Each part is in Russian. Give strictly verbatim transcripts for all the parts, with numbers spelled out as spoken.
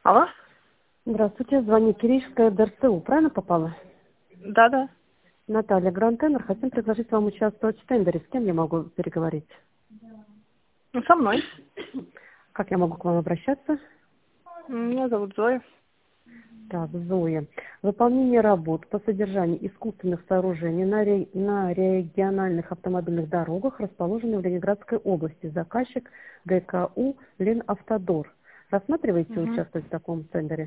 Алло? Здравствуйте, звонит Киришская ДРСУ. Правильно попала? Да, да. Наталья, Гранд Тенор. Хотим предложить вам участвовать в тендере. С кем я могу переговорить? Ну, со мной. Как я могу к вам обращаться? Меня зовут Зоя. Так, Зоя. Выполнение работ по содержанию искусственных сооружений на, ре... на региональных автомобильных дорогах, расположенных в Ленинградской области. Заказчик ГКУ Ленавтодор. Рассматриваете Угу. участвовать в таком тендере?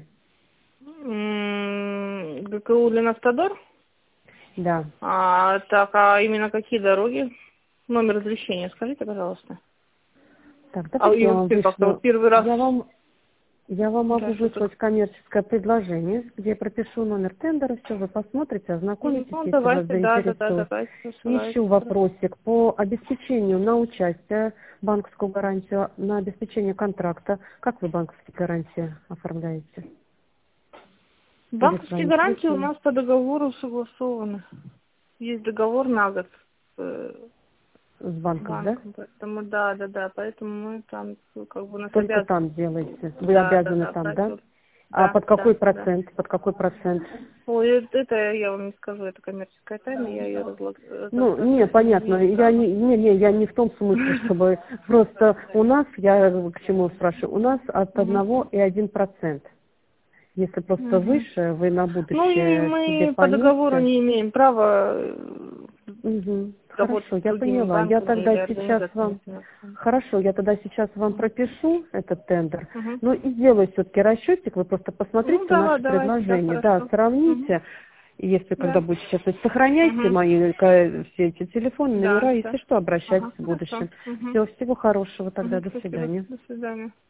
М, ГКУ Ленавтодор? Да. А, так, а именно какие дороги? Номер разрешения скажите, пожалуйста. Так, А давайте и я вам вообще как-то вышлю. вот первый раз... Я вам Я вам могу Да, что-то... выслать коммерческое предложение, где я пропишу номер тендера, все, вы посмотрите, ознакомитесь, Ну, если вас давайте, да, да, да, заинтересует. давайте, Еще посылайте. вопросик по обеспечению на участие, банковскую гарантию, на обеспечение контракта. Как вы банковские гарантии оформляете? Или с Банковские вами гарантии у слышно? нас по договору согласованы. Есть договор на год с э, С банком, да? банком, поэтому да, да, да, поэтому мы там ну, как бы у нас Только обязаны. там делаете. Вы Да, да, обязаны да, там, да? правильно. А Да, под какой да, да. процент? Под какой процент? Ой, это это я вам не скажу, это коммерческая тайна, я ее Ну, не, разглашать не понятно. имею Я права. не, не, не, я не в том смысле, чтобы просто у нас, я к чему спрашиваю, у нас от Мгм. одного и один процент. Если просто Мгм. выше, вы на Ну и будущее себе мы по договору пометьте. не имеем права э, Угу. работать Хорошо, с я другими поняла. Я банками или тогда сейчас организациями вам, финансовыми. хорошо, я тогда сейчас вам пропишу этот тендер. Мгм. Ну и сделаю все-таки расчетик, вы просто Ну посмотрите давай, наши давайте, да, предложения, да, хорошо. Мгм. сравните. Если когда Да. будете сейчас, то есть сохраняйте Мгм. мои э, все эти телефоны, Да, номера, да. если что, обращайтесь Ага, в хорошо. будущем. Угу. Все, всего хорошего тогда, Угу. до Спасибо. свидания. До свидания.